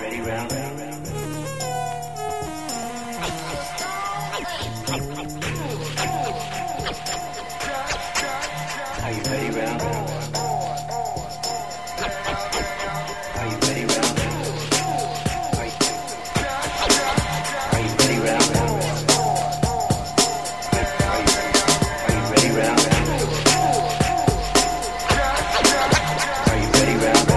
ready, Ralph? Are you ready, Ralph? Are you ready, Ralph? Are you ready, Ralph? Are you ready, Ralph? Are you ready, Ralph?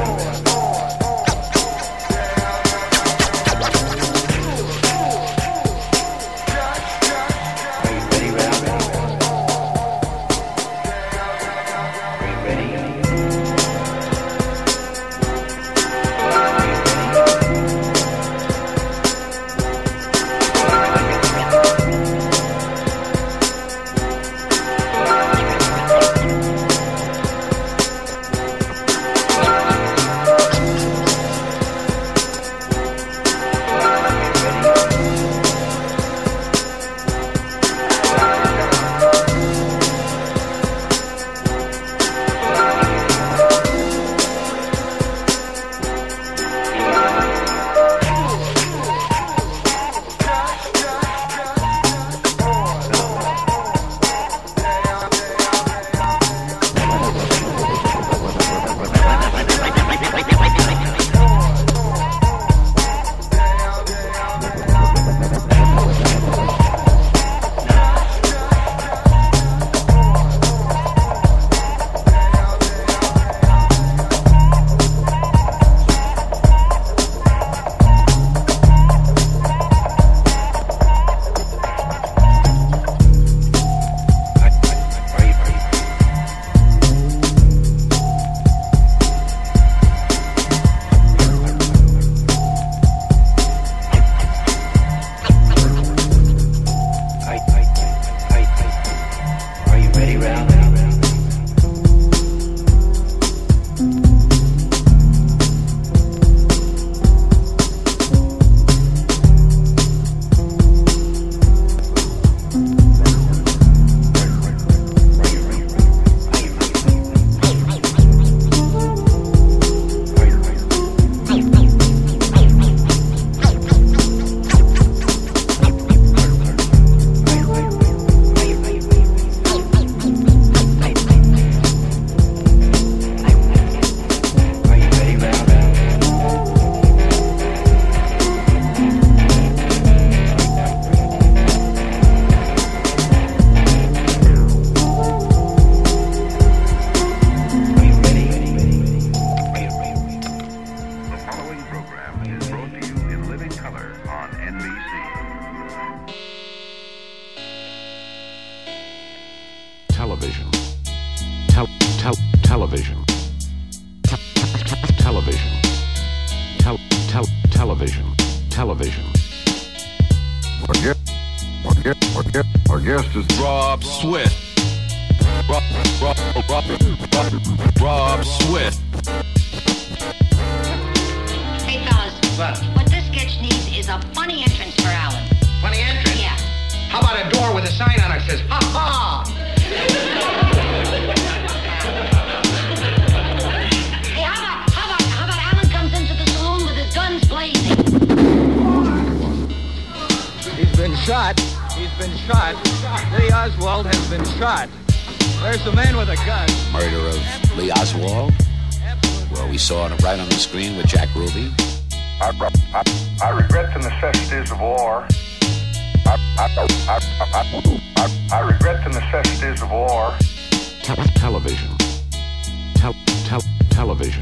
Television. Television. Television. Television. Television. Our guest is Rob Swift. Rob Swift. Hey, fellas. What this sketch needs is a funny entrance for Alan. Funny entrance? Yeah. How about a door with a sign on it that says, ha ha? Hey, how about Alan comes into the saloon with his guns blazing? He's been shot. Lee Oswald has been shot. There's a man with a gun. Murder of Lee Oswald. Well, we saw it right on the screen with Jack Ruby. I regret the necessities of war. I regret the necessities of war. Television. Television.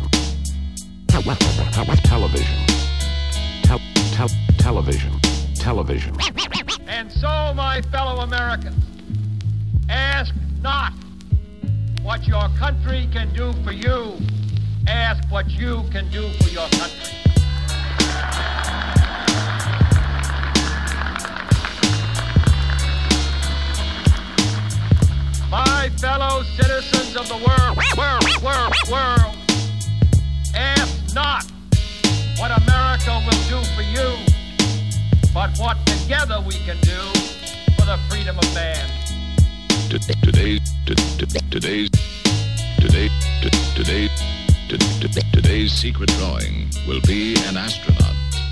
Television. Television. And so, my fellow Americans, ask not what your country can do for you. Ask what you can do for your country. My fellow citizens of the world, ask not what America will do for you, but what together we can do for the freedom of man. Today's secret drawing will be an astronaut.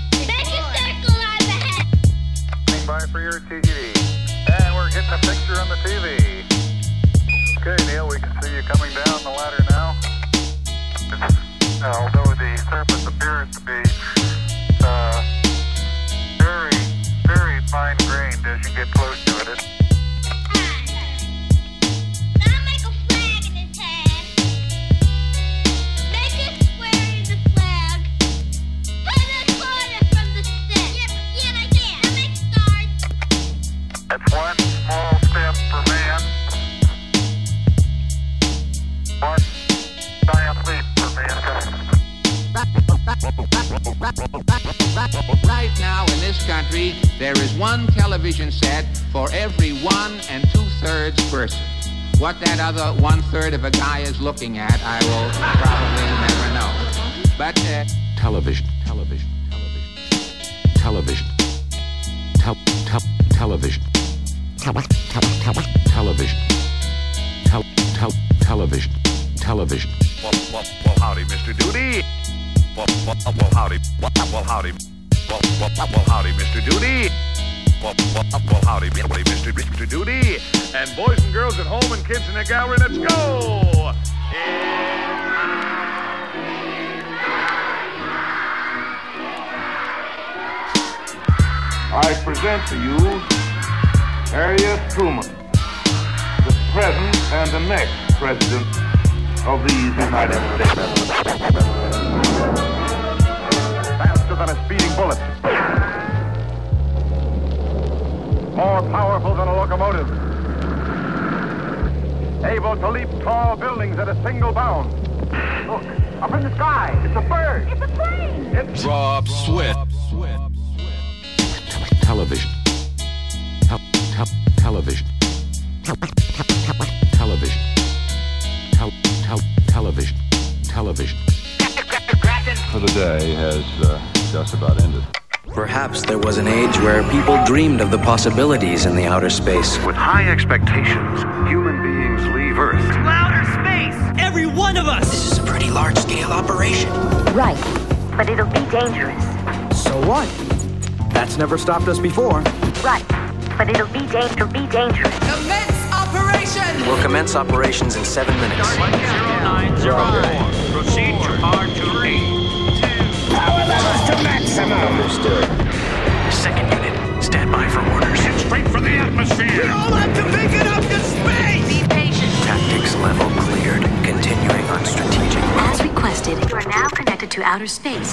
standing by for your TD. And we're getting a picture on the TV. Okay, Neil, we can see you coming down the ladder now. Although the surface appears to be very, very fine-grained as you get close to it. That's one small step for man, one giant leap for mankind. Right now in this country, there is one television set for every 1 2/3 person. What that other 1/3 of a guy is looking at, I will probably never know. But Television. Television. Television. Television. Television. Television. Television. Well, howdy, Mr. Duty. Well, howdy. Well, howdy. Well, howdy, Mr. Duty. Well, howdy, Mr. Duty. And boys and girls at home and kids in the gallery, let's go. I present to you Harry Truman, the present and the next president of these United States. Faster than a speeding bullet. More powerful than a locomotive. Able to leap tall buildings at a single bound. Look, up in the sky, it's a bird. It's a plane. It's Rob Swift. Television. Television. Television. Television. Television. For the day has just about ended. Perhaps there was an age where people dreamed of the possibilities in the outer space. with high expectations, human beings leave Earth. Outer space! Every one of us! This is a pretty large-scale operation. Right, but it'll be dangerous. So what? That's never stopped us before. Right, but it'll be dangerous. Commence operation! We'll commence operations in 7 minutes. 0904. Proceed to R2A. Power levels to maximum. Understood. Second unit, stand by for orders. Head straight for the atmosphere. We all have to make it up to space! Be patient. Tactics level cleared. Continuing on strategic. As requested, you are now connected to outer space.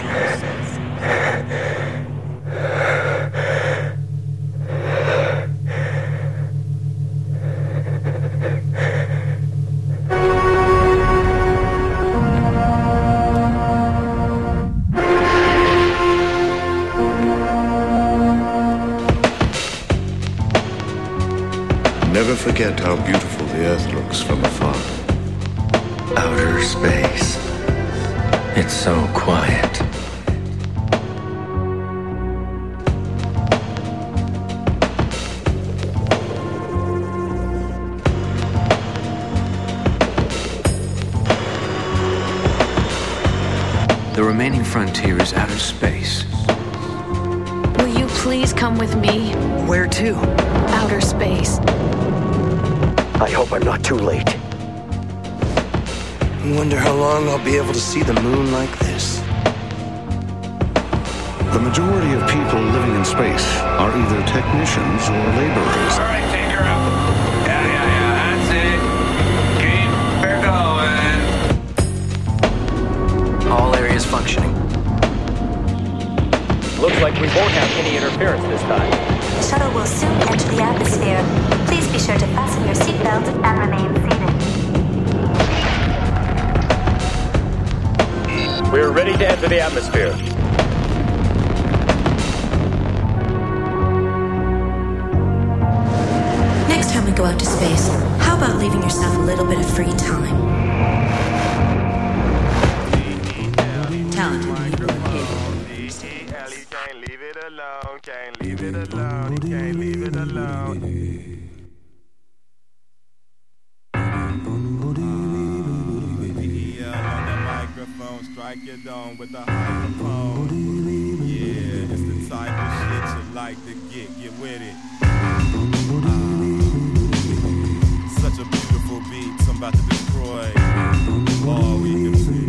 Never forget how beautiful the Earth looks from afar. Outer space. It's so quiet. The remaining frontier is outer space. Will you please come with me? Where to? Outer space. I hope I'm not too late. I wonder how long I'll be able to see the moon like this. The majority of people living in space are either technicians or laborers. All right, take her up. Yeah, that's it. Keep her going. All areas functioning. Looks like we won't have any interference this time. The shuttle will soon enter the atmosphere. Please be sure to fasten your seatbelt and remain seated. We're ready to enter the atmosphere. Next time we go out to space, how about leaving yourself a little bit of free time? Talented people are capable. Can't leave it alone, can't leave it alone, can't leave it alone. Strike your dome with the microphone. Yeah, it's the type of shit you like to get with it. it. Such a beautiful beat, I'm about to destroy all we can see.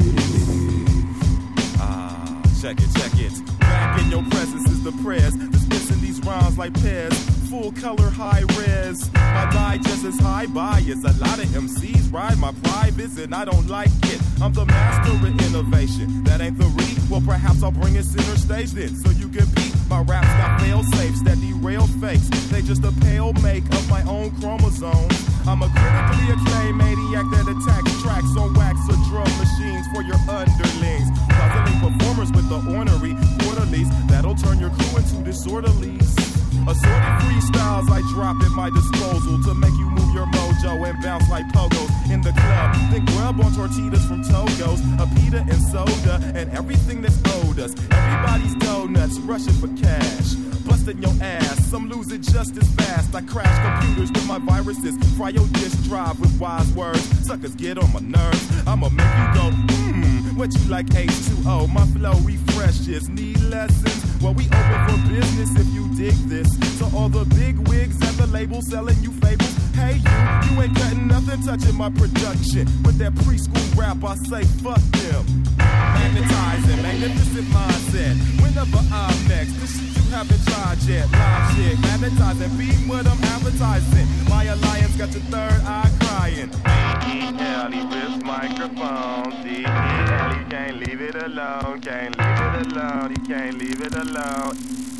Check it. Back in your presence is the prayers, dispensing these rhymes like pears. Full color, high res. My digest is high bias. A lot of MCs ride my privates and I don't like it. I'm the master of innovation. That ain't the read. Well, perhaps I'll bring it center stage then, so you can beat. My raps got fail safes that derail fakes. They just a pale make of my own chromosomes. I'm a critically acclaimed maniac that attacks tracks on wax or drum machines for your underlings. Puzzling performers with the ornery quarterlies that'll turn your crew into disorderlies. Assorted freestyles I drop at my disposal to make you move your mojo and bounce like pogos in the club. Then grub on tortillas from Togo's, a pita and soda, and everything that's owed us. Everybody's donuts rushing for cash, busting your ass. Some lose it just as fast. I crash computers with my viruses, fry your disk drive with wise words. Suckers get on my nerves. I'ma make you go, what you like H2O? My flow refreshes, need lessons. Well, we open for business if you dig this. So all the big wigs at the label selling you fables. Hey you ain't cutting nothing touching my production. With that preschool rap, I say fuck them. Magnetizing, magnificent mindset. Whenever I'm next, this shit you haven't tried yet. Live shit, magnetizing, beat what I'm advertising. My alliance got your third eye crying. D-E-L-E rips microphones. D-E-L, you can't leave it alone. Can't leave it alone, you can't leave it alone.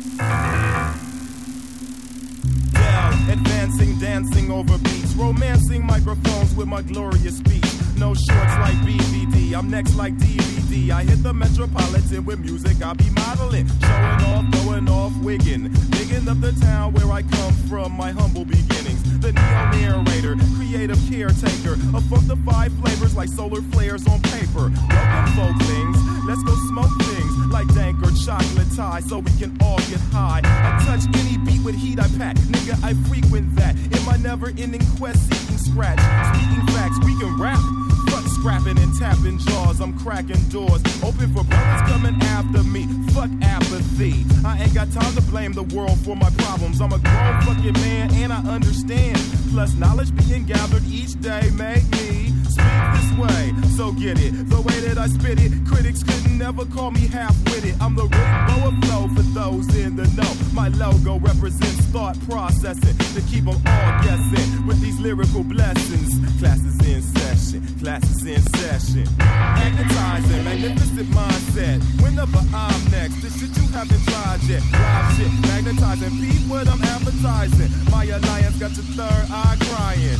Advancing, dancing over beats, romancing microphones with my glorious speech. No shorts like BVD, I'm next like DVD. I hit the Metropolitan with music, I'll be modeling, showing off, going off, wigging, digging up the town where I come from, my humble beginnings. The neo-narrator, creative caretaker, of funk the five flavors like solar flares on paper. Welcome, folklings, let's go smoke things like dank or chocolate tie so we can all get high. I touch any beat with heat I pack, nigga, I frequent that in my never-ending quest seeking scratch. Speaking facts, we can rap. Fuck scrapping and tapping jaws, I'm cracking doors. Open for brothers coming after me. Fuck apathy. I ain't got time to blame the world for my problems. I'm a grown fucking man and I understand. Plus knowledge being gathered each day make me speak this way. So get it, the way that I spit it. Critics couldn't never call me half-witted. I'm the Rick Boa flow for those in the know. My logo represents thought processing to keep them all guessing with these lyrical blessings. Classes in session, classes in session. Magnetizing, magnificent mindset. Whenever I'm next, this shit you haven't tried yet. Live shit, magnetizing, beat what I'm advertising. My alliance got your third eye crying.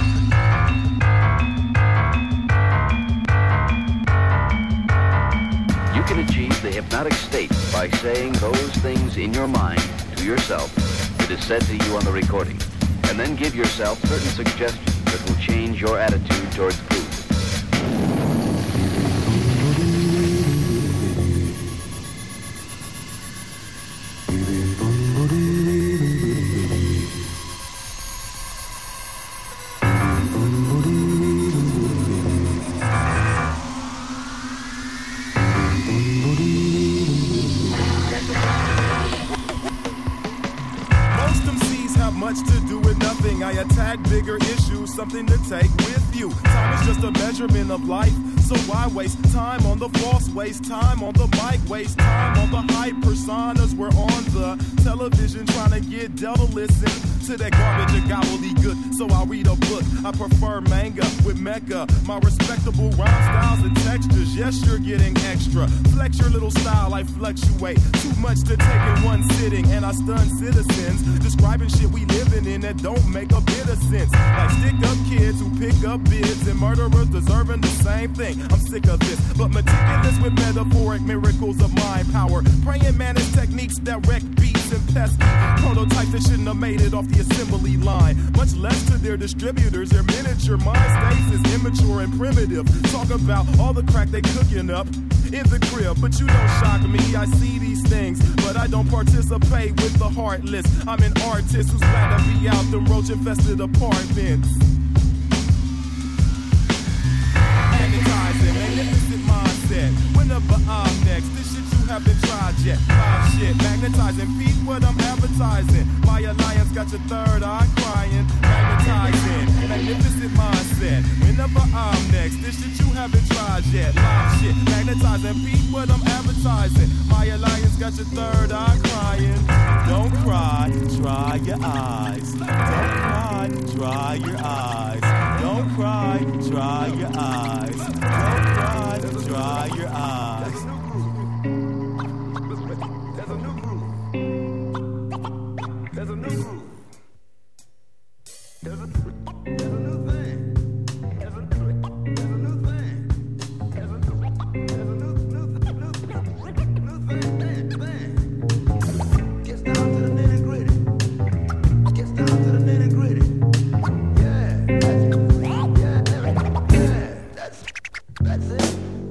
You can achieve the hypnotic state by saying those things in your mind to yourself that is said to you on the recording, and then give yourself certain suggestions that will change your attitude towards food. Something to take with you. Time is just a measurement of life, so why waste time on the false, waste time on the mic, waste time on the hype personas. We're on the television trying to get dealt a listen to that garbage and gobbledygook, so I'll read a book. I prefer manga with mecha, my respectable rhyme styles and textures. Yes, you're getting extra. Flex your little style, I fluctuate. Too much to take in one sitting, and I stun citizens describing shit we living in that don't make a bit of sense. Like stick up kids who pick up bids and murderers deserving the same thing. I'm sick of this, but meticulous with metaphoric miracles of mind power. Praying managed techniques that wreck beats and pesky prototypes that shouldn't have made it off the assembly line. Much less to their distributors, their miniature mind states is immature and primitive. Talk about all the crack they cooking up in the crib, but you don't shock me. I see these things, but I don't participate with the heartless. I'm an artist who's glad to be out them roach-infested apartments. Magnetizing, magnificent mindset. Whenever I'm next, this shit you haven't tried yet. Live shit, magnetizing, Pete, what I'm advertising. My alliance got your third eye crying, magnetizing, magnificent mindset. Whenever I'm next, this shit you haven't tried yet. Live shit, magnetizing, Pete, what I'm advertising. My alliance got your third eye crying. Don't cry, dry your eyes. Don't cry, dry your eyes. Don't cry, dry your eyes. Don't cry, dry your eyes. There's a new groove. There's a new groove. There's a new thing. There's a new thing. There's a new thing. Gets down to the nitty gritty. Gets down to the nitty gritty. Yeah, that's it.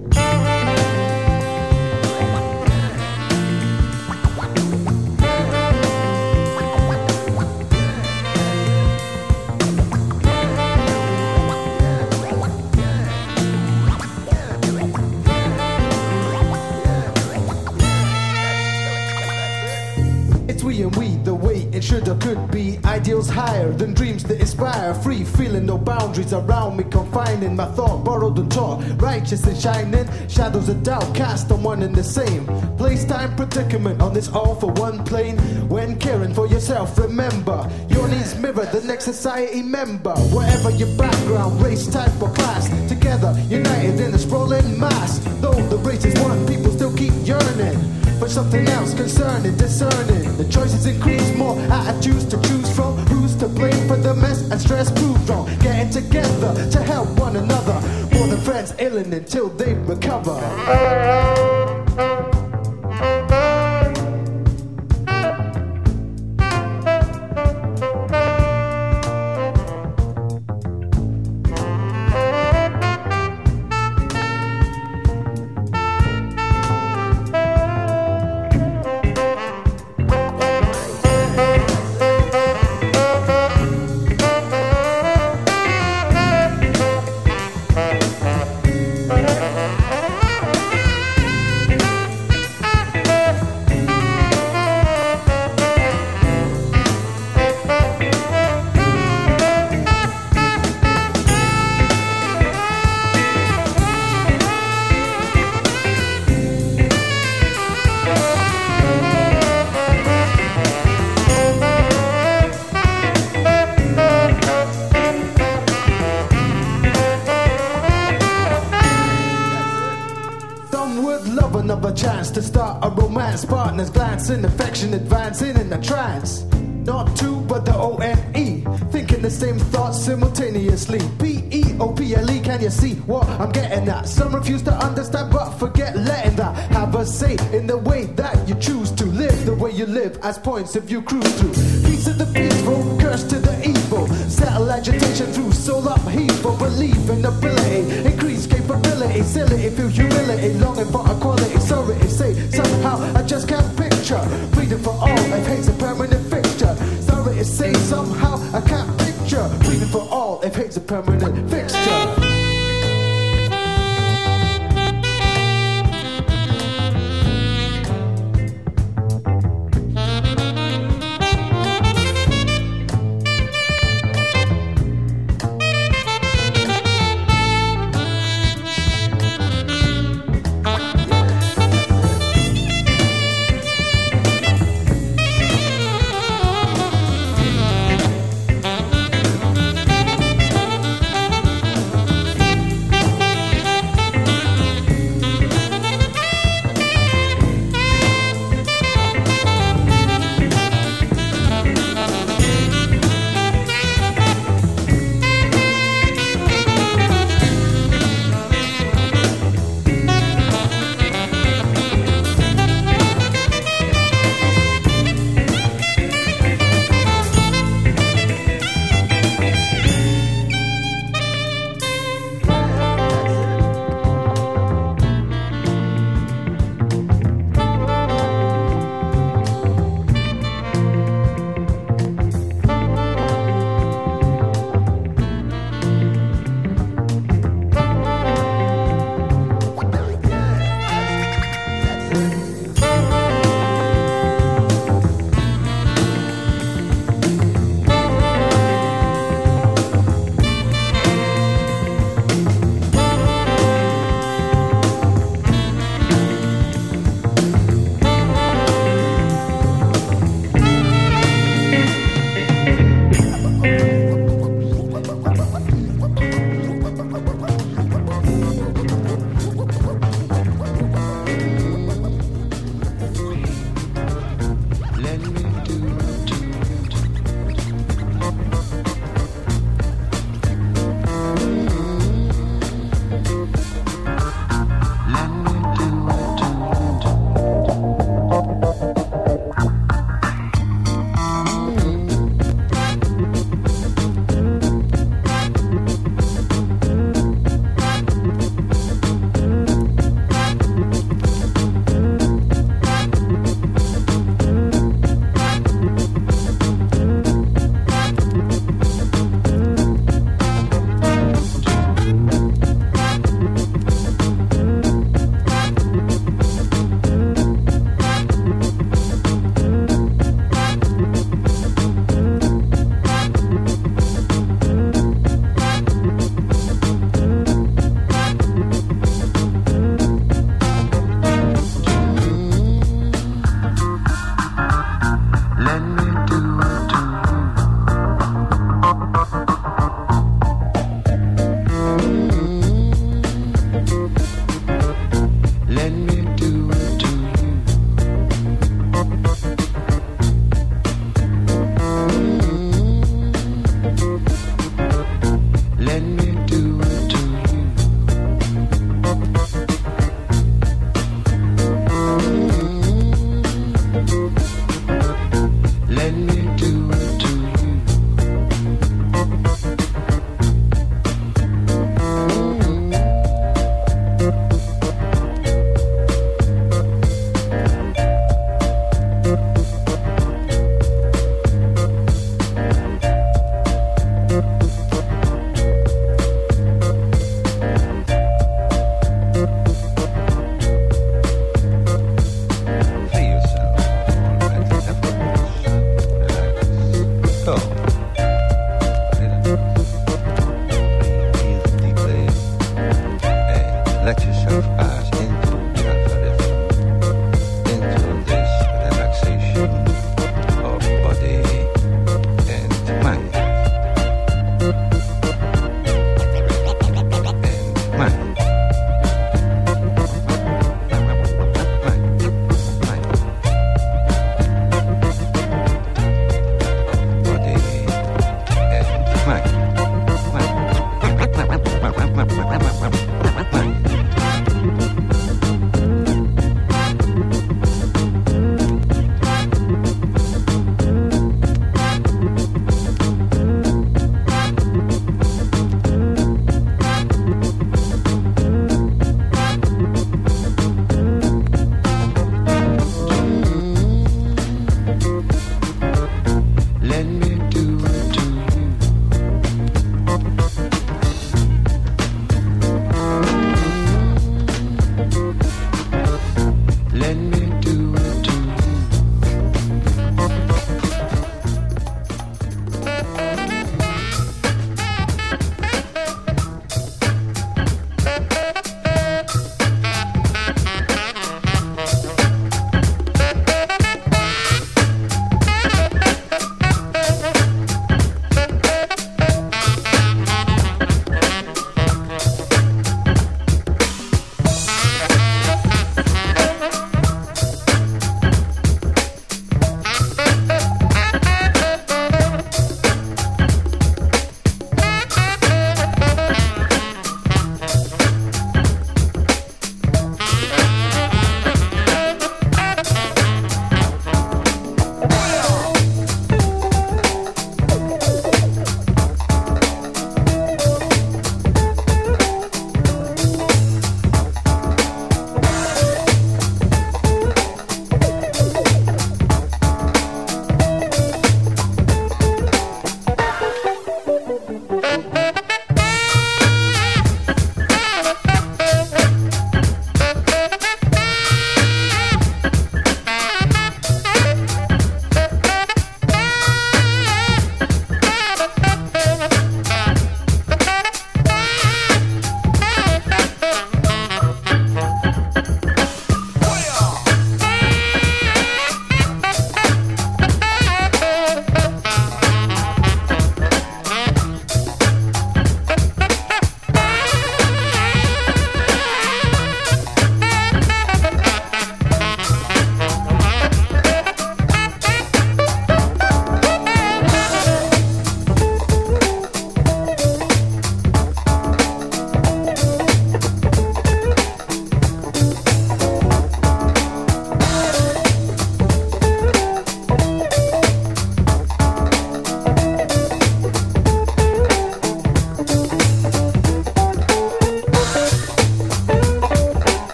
It should or could be ideals higher than dreams that inspire. Free feeling, no boundaries around me, confining my thought, borrowed and taught. Righteous and shining, shadows of doubt cast on one and the same. Place-time predicament on this all-for-one plane. When caring for yourself, remember your needs mirror the next society member. Whatever your background, race, type or class, together, united in a sprawling mass. Though the race is one, people still keep yearning for something else concerning, discerning. The choices increase, more attitudes to choose from. Who's to blame for the mess and stress proved wrong? Getting together to help one another. More than friends, ailing until they recover. To start a romance, partners glancing, affection advancing in a trance. Not two, but the O-N-E, thinking the same thoughts simultaneously. P-E-O-P-L-E, can you see what I'm getting at? Some refuse to understand, but forget letting that have a say in the way that you choose to live. The way you live as points of view cruise through. Peace to the peaceful, curse to the evil. Settle agitation through soul upheaval. Believe in ability, increase capability. Silly, feel humility, longing for equality. Sorry if say somehow I just can't picture freedom for all if hate's a permanent fixture. Sorry to say somehow I can't picture freedom for all if hate's a permanent fixture.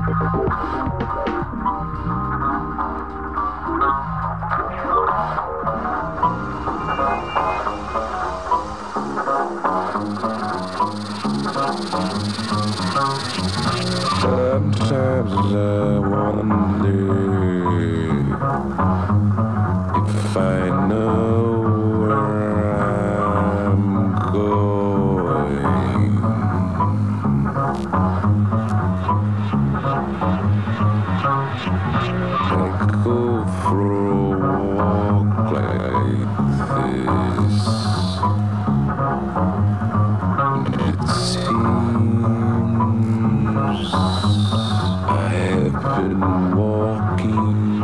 Sometimes I wonder if I know where I'm going. I go for a walk like this. It seems I have been walking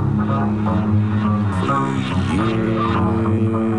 for years.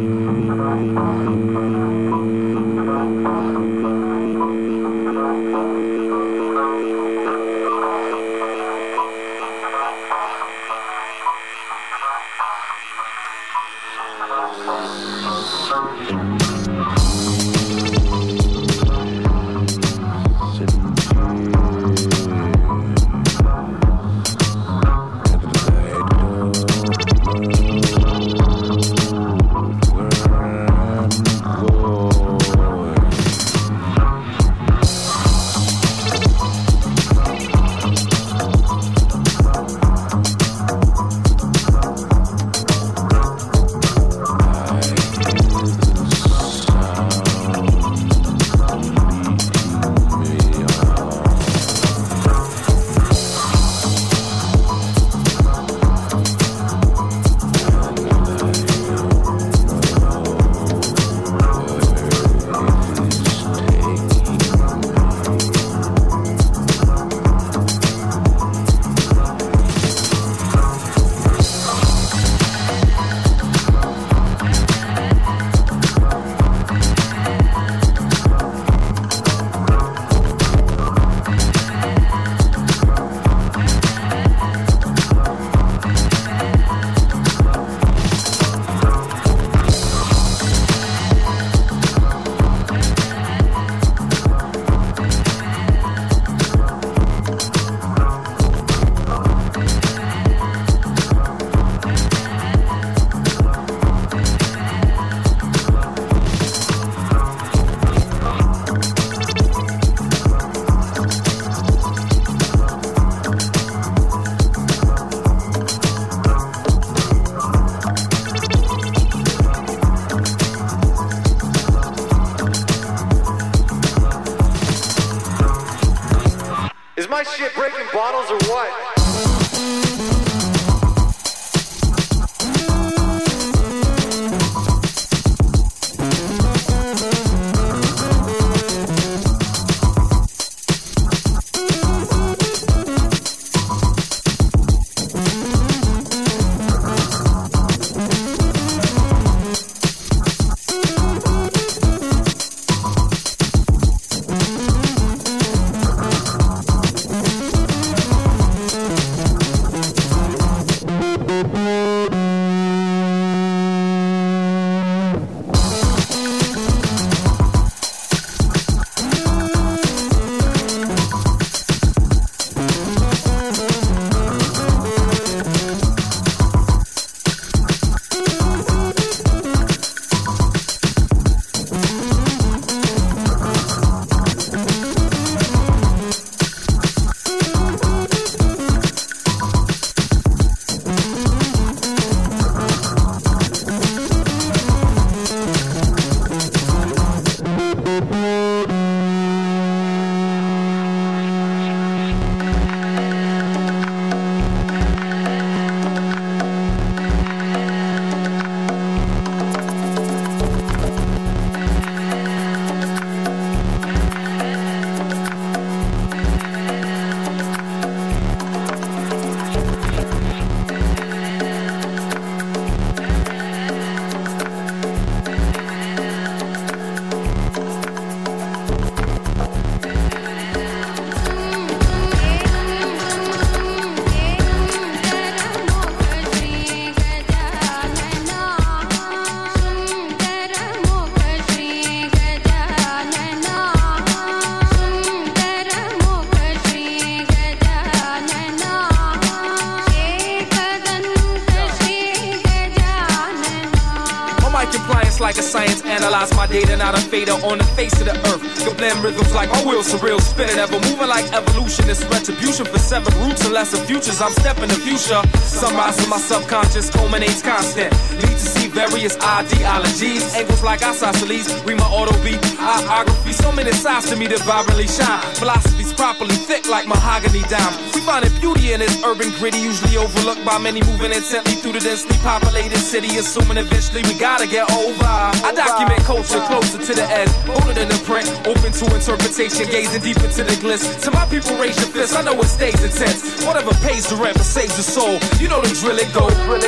my shit breaking bottles or what? Just like a science analyze my data, not a fader on the face of the earth. Can blend rhythms like my wheels surreal, spinning ever moving like evolution. It's retribution for severed roots and lesser futures. I'm stepping the future. Sunrise in my subconscious culminates constant. Need to see various ideologies, angles like isosceles. Read my auto beat, biography. So many sides to me that vibrantly shine. Philosophy's properly thick like mahogany dime. We finding beauty in this urban gritty, usually overlooked by many moving intently through the densely populated city, assuming eventually we gotta get over. I document culture closer to the edge, older than the print, open to interpretation, gazing deep into the gliss. To my people, raise your fists. I know it stays intense. Whatever pays the rent but saves the soul. You know the drill it go.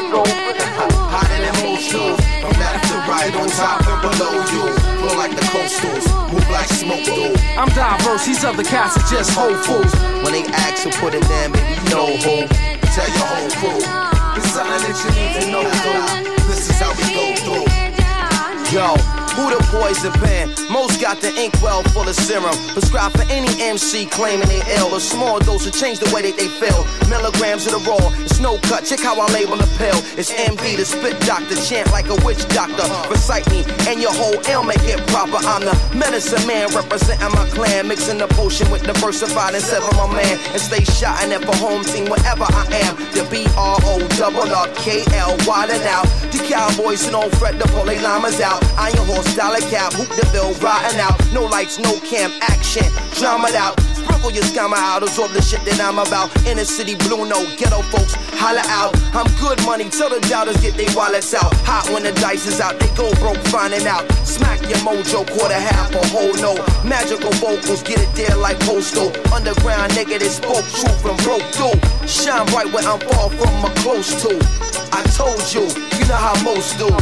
Hotter than most shoes, from left to right, on top and below you. Flow like the coastals, move like smoke do. I'm diverse, these other cats are just whole fools. When they ask who put it down, baby, you know who. Tell your whole crew, it's something that you need to know through. This is how we go through. Yo, who the poison pen? Most got the ink well full of serum. Prescribed for any MC claiming they ill. A small dose to change the way that they feel. Milligrams of the raw, it's no cut. Check how I label a pill. It's MD, the spit doctor. Chant like a witch doctor. Recite me and your whole ill make it proper. I'm the medicine man representing my clan. Mixing the potion with diversified and sever my man. And stay shot and for home team wherever I am. The BROKKL wildin' out. The cowboys who don't fret to pull they llamas out. Iron horse, dollar cap, hoop the bill, riding out. No lights, no cam, action, drama it out. Sprinkle your scammer out, absorb the shit that I'm about. Inner city blue, no ghetto folks, holla out. I'm good money, tell the doubters get their wallets out. Hot when the dice is out, they go broke finding out. Smack your mojo, quarter half or whole no. Magical vocals, get it there like postal. Underground nigga that spoke truth and broke through. Shine bright when I'm far from a close to. I told you, you know how most do.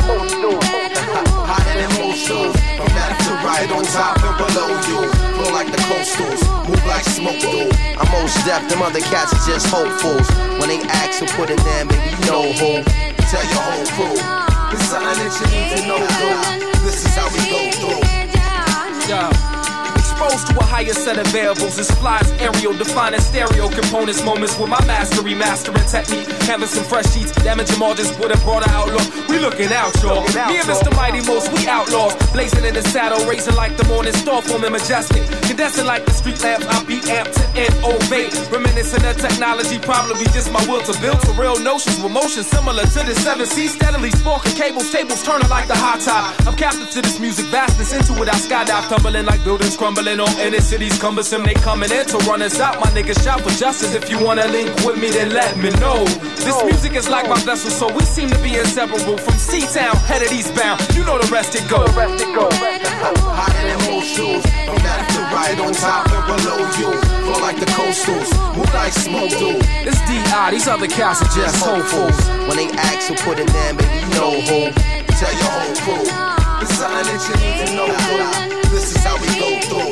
Hotter than most do. From left to right, on top and below you. Flow like the coastals, move like smoke do. I'm most deaf, them other cats are just hopefuls. When they ask who put it down, baby, you know who. Tell your whole crew, it's something that you need to know through. This is how we go through. Yeah. Exposed to a higher set of variables, this flies aerial, defining stereo components, moments with my mastery, mastering technique, having some fresh sheets, damaging margins with a broader outlook. We looking out, y'all. Me and Mr. Mighty Most, we outlaws, blazing in the saddle, raising like the morning star, forming majestic, condensing like the street lamps. I beat amp to innovate, reminiscing of technology, probably just my will to build to real notions with motion similar to the 7 Seas, steadily sparking cables, tables turning like the hot top. I'm captive to this music, vastness into it. I skydive, tumbling like buildings crumbling. On inner cities cumbersome, they coming in to run us out. My niggas shout for justice. If you wanna link with me, then let me know. This music is like my vessel, so we seem to be inseparable. From C-Town, headed eastbound, you know the rest it go. Hotter than most shoes, from left to right, on top and below you. Flow like the coastals, move like smoke do. It's D.I., these other cats are just hopefuls. When they ask who put it down, baby, you know who. Tell your whole crew, it's something that you need to know through. This is how we go through.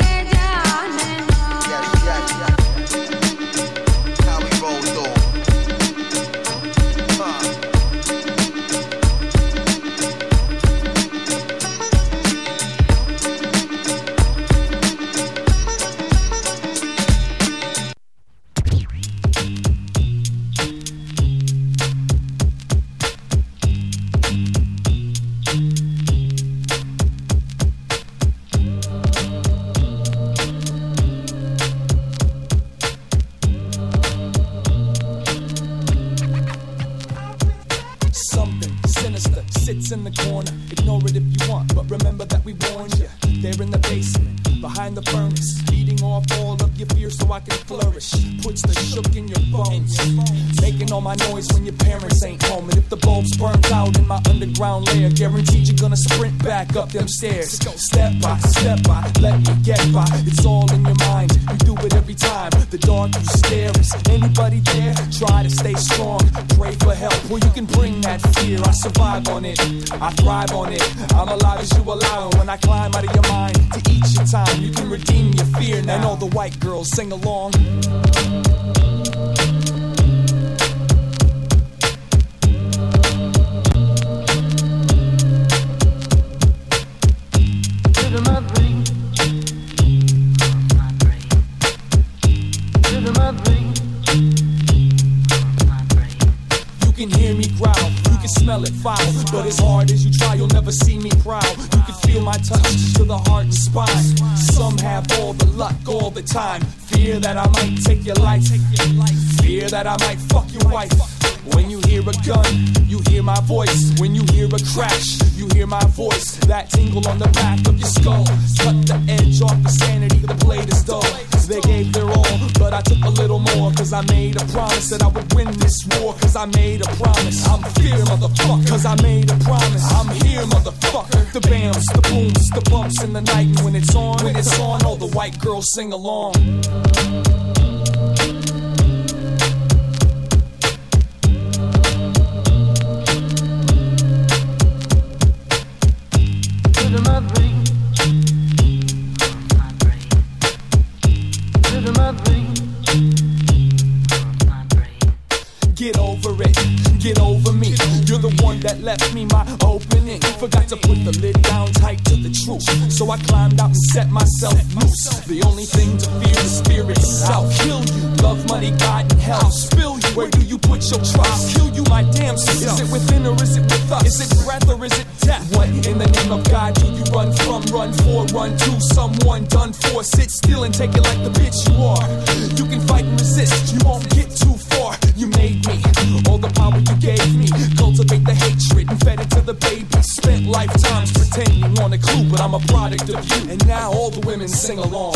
How we roll through. In the corner, ignore it if you want, but remember that we warned you. They're in the basement, behind the furnace, feeding off all of your fear so I can flourish. Puts the shook in your bones, making all my noise when your parents ain't home. And if the bulb's burnt out in my underground lair, guaranteed you're gonna sprint back up them stairs. Step by, let me get by. It's all in your mind, you do it every time. The dark you stare, is anybody there? Try to stay strong, pray for help. Well, you can bring that fear, I survive on it, I thrive on it. I'm alive as you allow, and when I climb out of your mind to eat your time, you can redeem your fear now. And all the white girls sing along. You can hear me growl, you can smell it foul. But as hard as you try, you'll never see me proud. You can feel my touch to the heart and spine. Some have all the luck all the time. Fear that I might take your life. Fear that I might fuck your wife. When you hear a gun, you hear my voice. When you hear a crash, you hear my voice. That tingle on the back of your skull. Cut the edge off the sanity, the blade is dull. They gave their all, but I took a little more. Cause I made a promise that I would win this war. Cause I made a promise. I'm here, motherfucker. Cause I made a promise. I'm here, motherfucker. The bams, the booms, the bumps in the night. And when it's on, all the white girls sing along. Get over it, get over me. You're the one that left me my opening. Forgot to put the lid down tight to the truth. So I climbed out and set myself loose. The only thing to fear is fear itself. Kill you, love, money, God, and hell. Spill you, where do you put your trust? Kill you, my damn self. Is it within or is it with us? Is it breath or is it death? What in the name of God do you run from, run for, run to someone done for? Sit still and take it like the bitch you are. You can fight and resist, you won't get too far. You made me, all the power you gave me. Cultivate the hatred and fed it to the baby. Spent lifetimes pretending on a clue, but I'm a product of you. And now all the women sing along.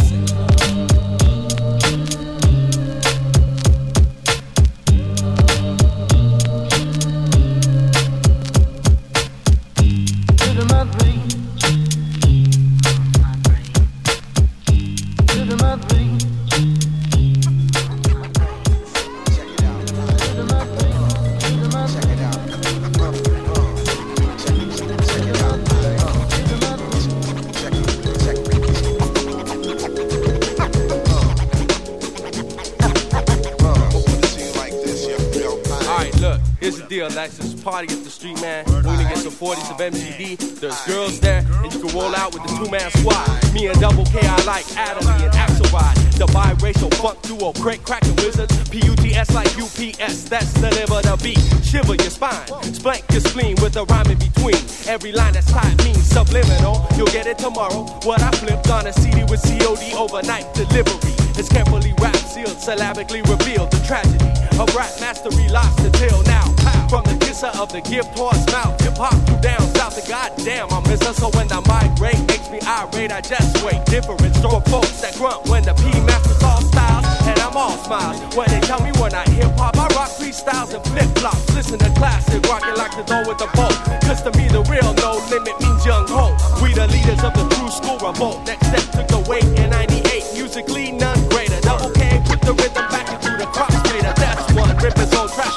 Licensed party at the street, man. Leaning against the 40s of MGD. There's girls there, and you can roll out with the two-man squad. Me and Double K, I like Adderley and Axelrod. The biracial funk duo, Craig Crackin' Wizards. PUTS like UPS, that's the name of the beat. Shiver your spine, splank your spleen with a rhyme in between. Every line that's tight means subliminal. You'll get it tomorrow. What I flipped on a CD with COD overnight delivery. It's carefully wrapped, sealed, syllabically revealed. The tragedy of rap mastery lost until now. From the kisser of the gift horse mouth, hip hop through down south. The goddamn I miss her, so when the migrate makes me irate, I just wait. Different store folks that grunt when the P masters all styles, and I'm all smiles. When they tell me we're not hip hop, I rock freestyles and flip flops. Listen to classic, rockin' like the door with the boat. Cause to me the real no limit means young hope. We the leaders of the true school revolt. Next step took the weight in 98. Musically none greater. Double K put the rhythm back into the crop strainer. That's one rip his old trash.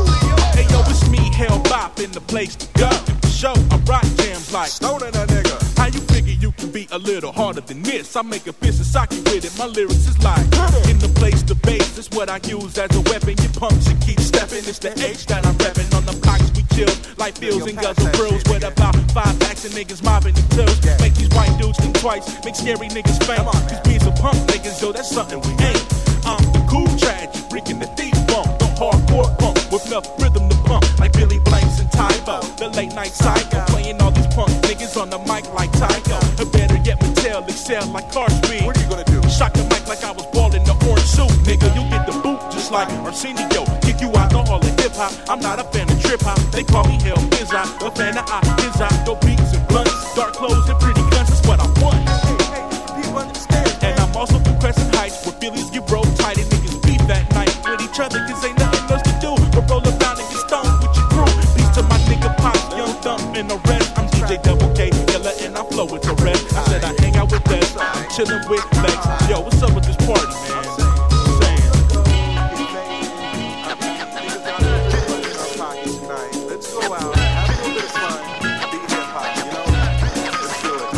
Hey yo, it's me, Hell Bop in the place to go. Show I rock jams like stoning a nigga. How you figure you can be a little harder than this? I make a fist and sock you with it. My lyrics is like in the place to base. That's what I use as a weapon. You punks should keep stepping. It's the H that I'm repping. On the blocks we chill like Fields and Guzzle Bros. With about 5 packs of niggas mobbing the tills. Make these white dudes think twice. Make scary niggas faint. These beats are punk niggas, yo, that's something we ain't. I'm the cool tragic, freaking the thief bump. The hardcore punk with enough rhythm to pump. Like Billy Blanks and Tybo. The late night psycho. Playing all these punk niggas on the mic like Tycho. Or better yet, Mattel excel like car speed. What are you gonna do? Shock the mic like I was balling the orange suit. Nigga, you get the boot just like Arsenio. Kick you out the hall of hip hop. I'm not a fan of trip hop. They call me Hell Bizz-I. A fan of Bizz-I. No beats and blunts. Dark clothes and pretty guns. That's what I want. And I'm also from Crescent Heights where Phillies get broke tight and niggas beef that night with each other cause ain't nothing else to do but roll up down and get stoned with your crew. Peace to my nigga Pop, Young Thumb and the rest. I'm DJ Double K, Killer, and I flow with the rest. I said I hang out with Des, I'm chillin' with Lex. Yo, what's up with this party, man? Let's go out, have a little bit of fun, be hip hop, you know? Let's do it.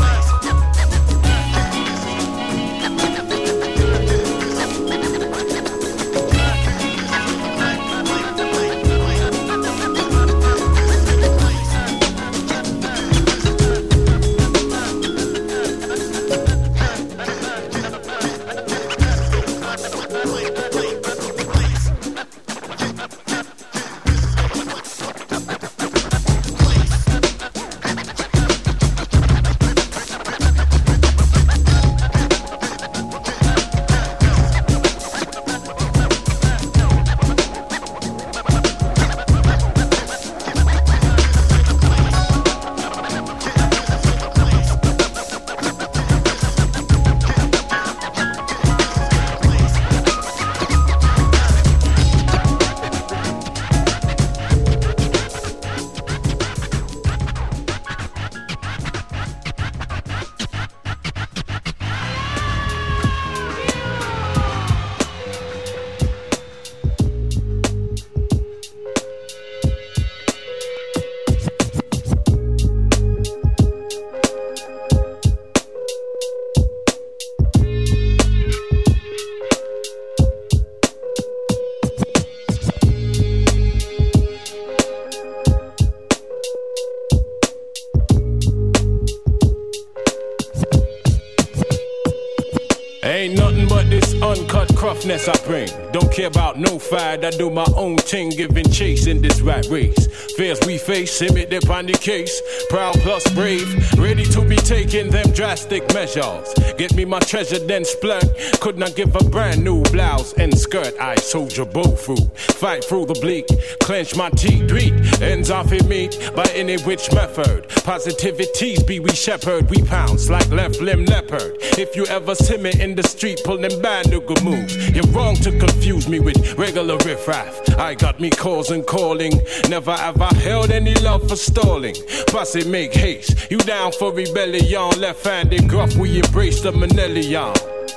toughness I bring. Don't care about no fight, I do my own thing, giving chase in this rat race. Fears we face, imit upon the case. Proud plus brave, ready to be taking them drastic measures. Get me my treasure, then splurt. Could not give a brand new blouse and skirt. I soldier bow through, fight through the bleak, clench my teeth, beat ends off in meat by any which method. Positivities be we shepherd, we pounce like left limb leopard. If you ever see me in the street pulling bad nigga moves, you're wrong to confuse me with regular riffraff. I got me calls and calling, never have I held any love for stalling. Posse make haste, you down for rebellion, left-handed gruff, we embrace the Manelion.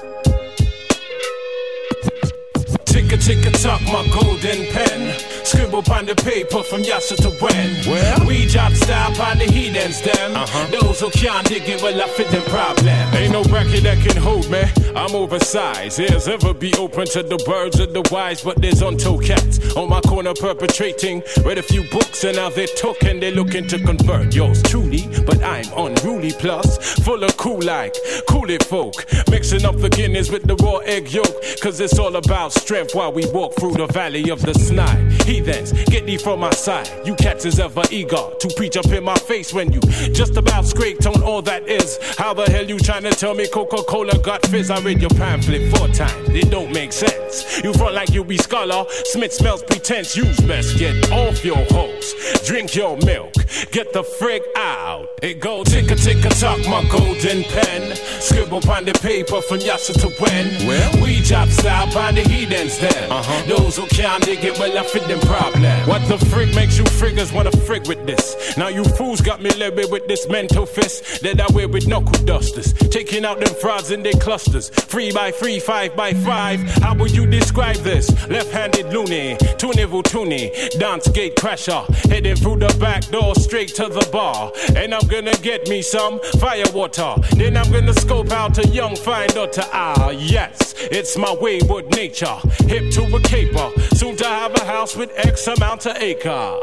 Tick-a-tick-a-tock, my golden pen. Scribble upon the paper from Yasser to when. Well, we drop style upon the heathens, them. Those who can't dig it, well, I fit them problem. Ain't no bracket that can hold me, I'm oversized. Ears ever be open to the birds of the wise, but there's untold cats on my corner perpetrating. Read a few books and now they took and they looking to convert. Yours truly, but I'm unruly plus, full of cool like coolie folk. Mixing up the Guinness with the raw egg yolk, cause it's all about strength while we walk through the valley of the Snide. Heathens, get thee from my side. You cats is ever eager to preach up in my face when you just about scraped on all that is. How the hell you trying to tell me Coca-Cola got fizz? I read your pamphlet 4 times, it don't make sense. You front like you be scholar, Smith smells pretense. You's best get off your hose, drink your milk, get the frig out. It go tick-a-tick-a-tock, my golden pen. Scribble upon the paper from Yasser to when. Well, we drop style upon the heathens then. Those who can't dig it, well, I fit them problem. What the frig makes you friggers wanna frig with this? Now you fools got me levied with this mental fist that I wear with knuckle dusters, taking out them frauds in their clusters. 3 by 3, 5 by 5. How would you describe this? Left-handed loony, two-nivel toonie, dance gate crasher, heading through the back door straight to the bar. And I'm gonna get me some firewater. Then I'm gonna scope out a young fine daughter. Ah, yes, it's my wayward nature. Hip to a caper, soon to have a house with X amount of acre.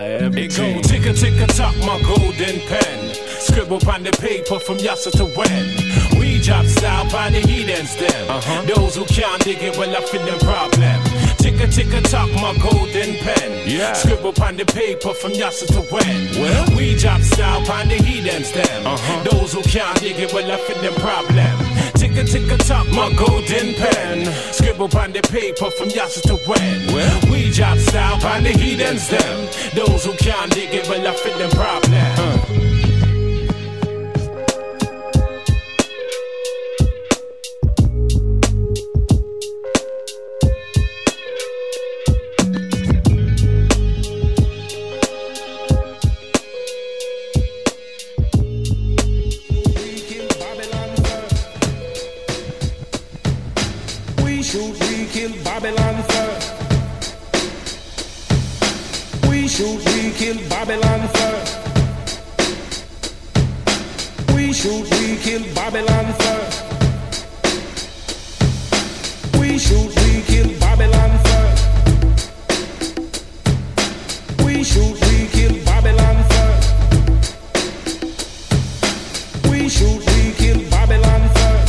It go tick-a-tick-a-tock, my golden pen. Scribble upon the paper from Yasser to when. We drop style upon the heathens them. Those who can't dig it, well, I fit them problem. Tick-a-tick-a-tock, my golden pen. Yeah. Scribble upon the paper from Yasser to when. Well, we drop style upon the heathens them. Those who can't dig it, well, I fit them problem. Tick-a-tick-a-tock, my golden pen. Scribble upon the paper from Yasser to when. Well, we drop style upon the heathens them. Those who can't dig it, well, I fit them problem. We kill Babylon first. We shoot, we kill Babylon first. We shoot, we kill Babylon first. We shoot, we kill Babylon first. We shoot, we kill Babylon first. We shoot, we kill Babylon first.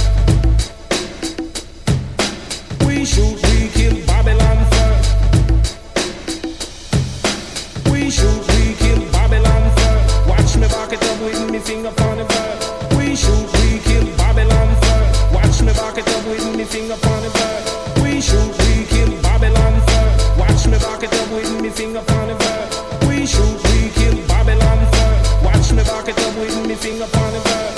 We shoot, we kill Babylon first. We shoot, we kill Babylon first. Watch me back it up with me finger on the bird. We shoot, we kill Babylon first. Watch me back it up with me finger on the bird. We shoot, we kill Babylon first. Watch me back it up with me finger on the bird. We shoot, we kill Babylon first. Watch me back it up with me finger on the bird.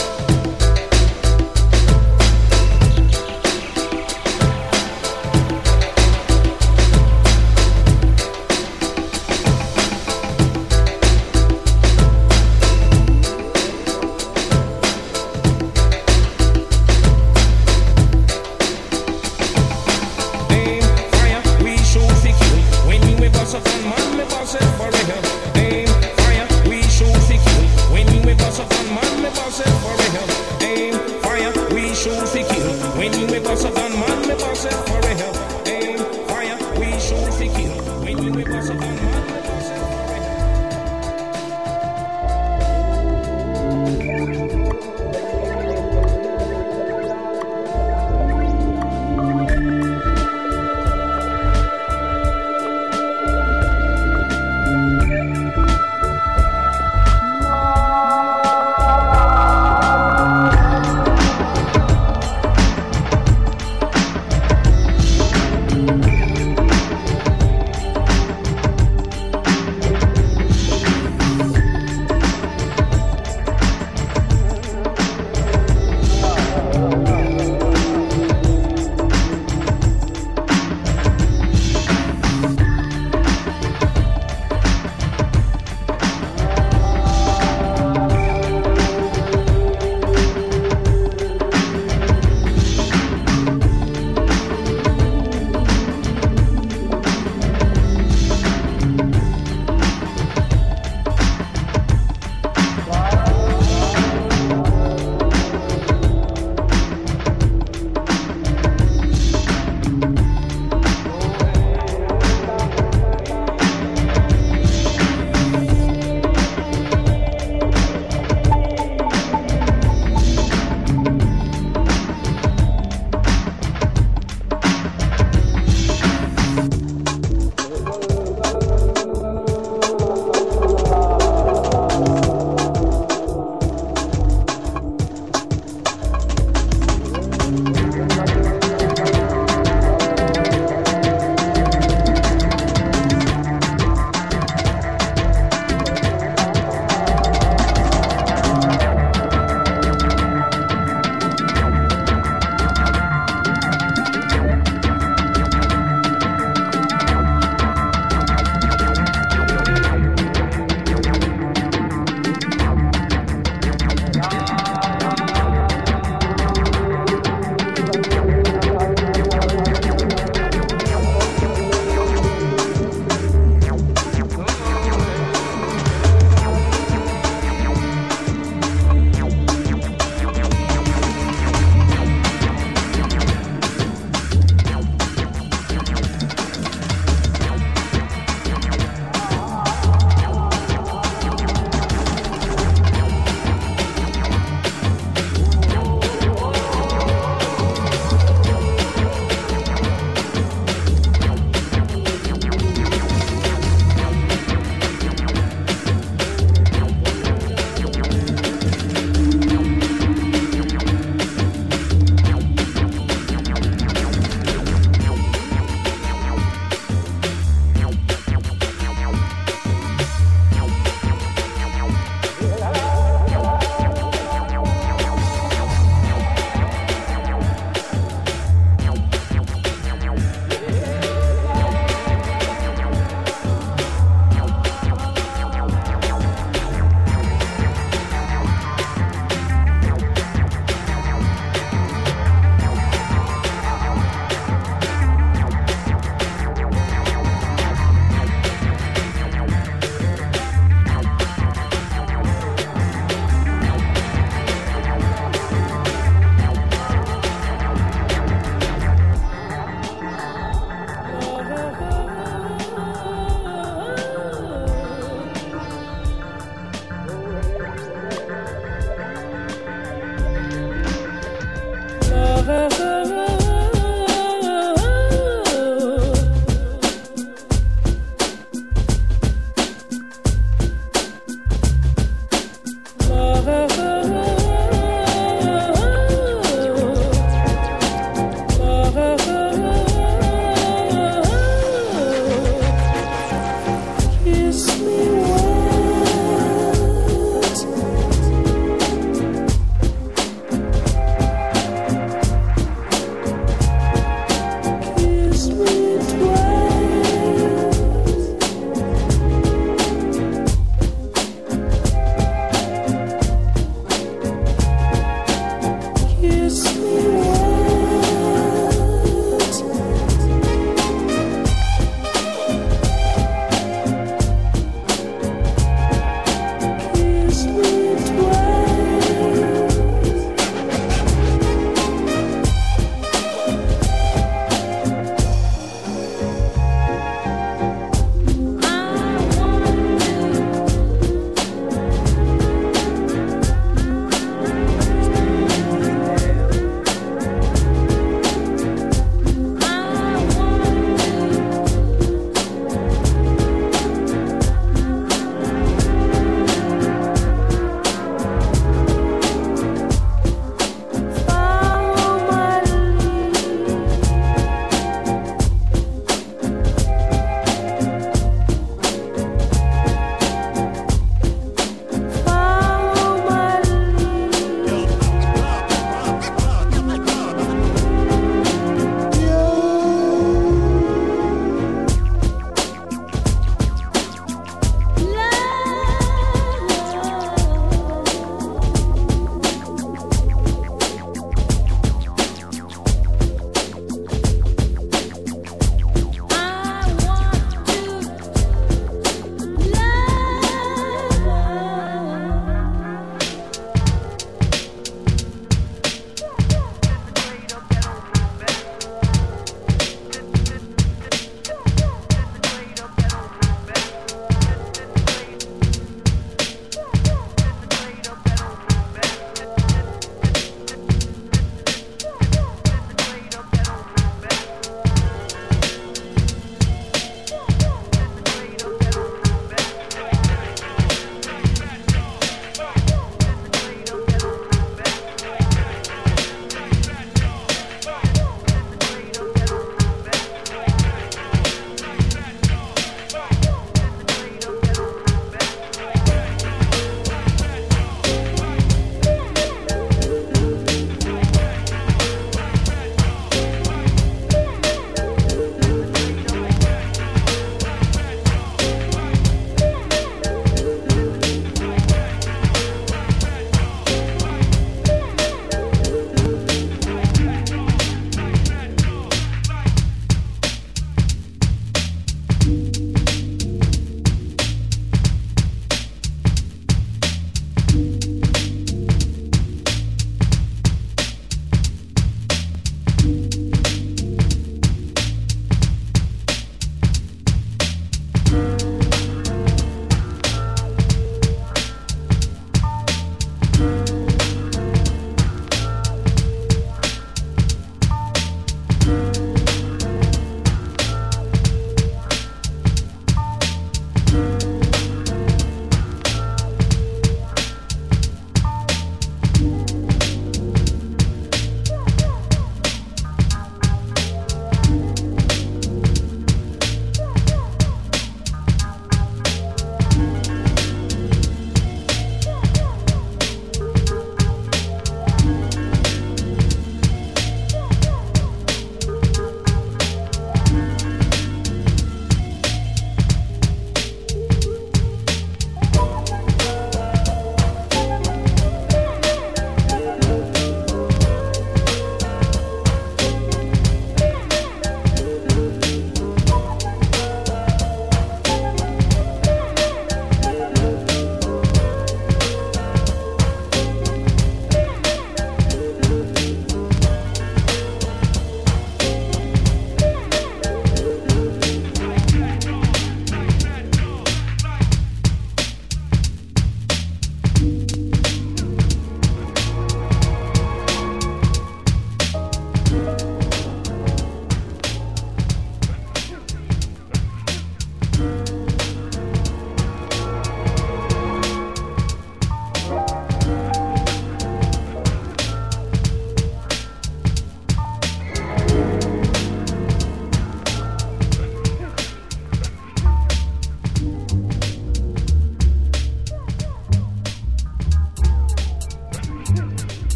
When you with us,